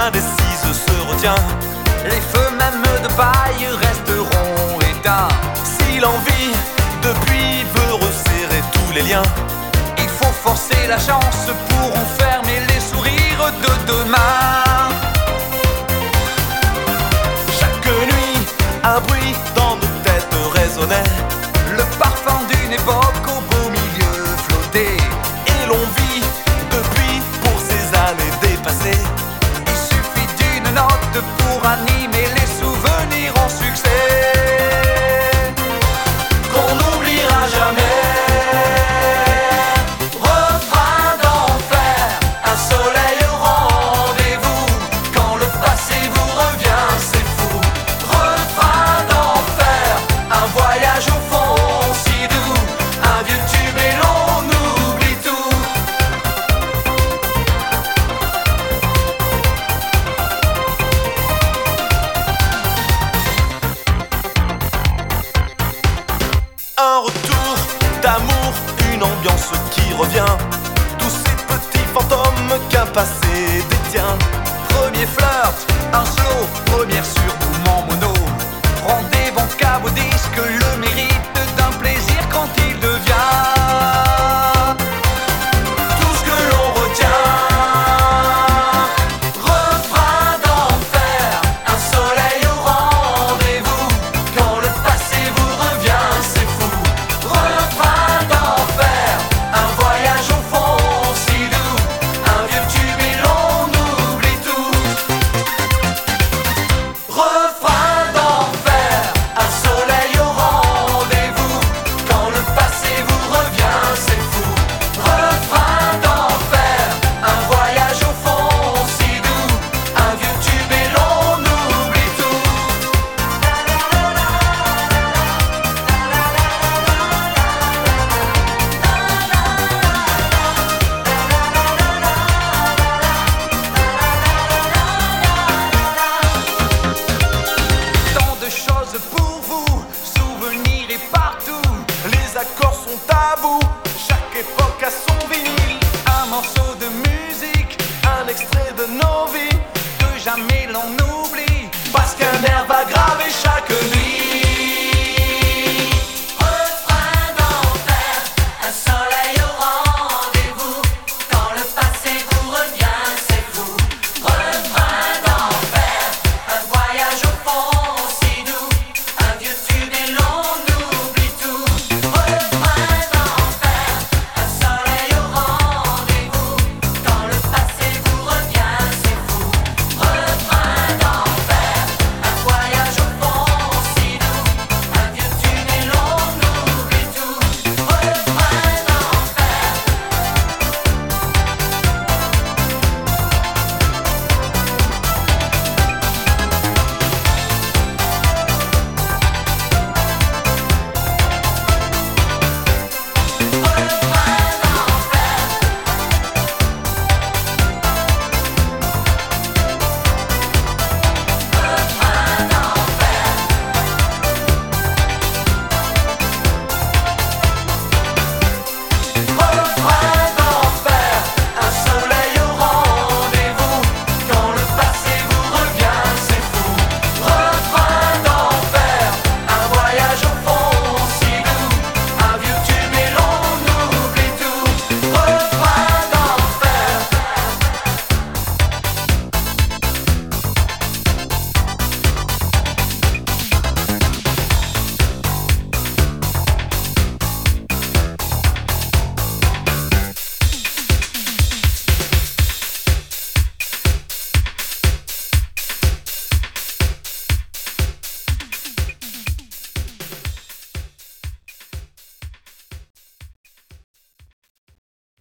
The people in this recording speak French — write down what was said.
indécise se retient. Les feux même de paille resteront éteints. Si l'envie depuis veut resserrer tous les liens, il faut forcer la chance pour enfermer les sourires de demain. Chaque nuit, un bruit dans nos têtes résonnait, le parfum d'une époque au beau milieu flottait. Et l'on vit depuis pour ces années dépassées. Il suffit d'une note pour animer les souvenirs en succès, qu'on n'oubliera jamais. Refrain d'enfer, un soleil au rendez-vous. Quand le passé vous revient, c'est fou. Refrain d'enfer, un voyage au fond si doux. Un vieux tube et l'on oublie tout. Un retour d'amour, une ambiance qui revient. Tous ces petits fantômes qu'un passé détient. Premier flirt, un slow, première sur mouvement mono. Rendez-vous cab au disque, le mérite d'un plaisir quand il devient tout ce que l'on retient. Refrain d'enfer, un soleil au rendez-vous. Quand le passé vous revient, c'est fou. Refrain d'enfer, un voyage au fond si doux. Un vieux tube et l'on oublie tout. Refrain d'enfer, un soleil au rendez-vous. Quand le passé vous revient, c'est fou. Refrain d'enfer, un voyage au fond si doux. Un vieux tube et l'on oublie tout. Tant de choses pour vous, souvenirs et partout. Les accords sont tabous, chaque époque a son vinyle. Un morceau de musique, Un extrait de nos vies, que jamais l'on oublie. parce qu'un air va graver chaque nuit.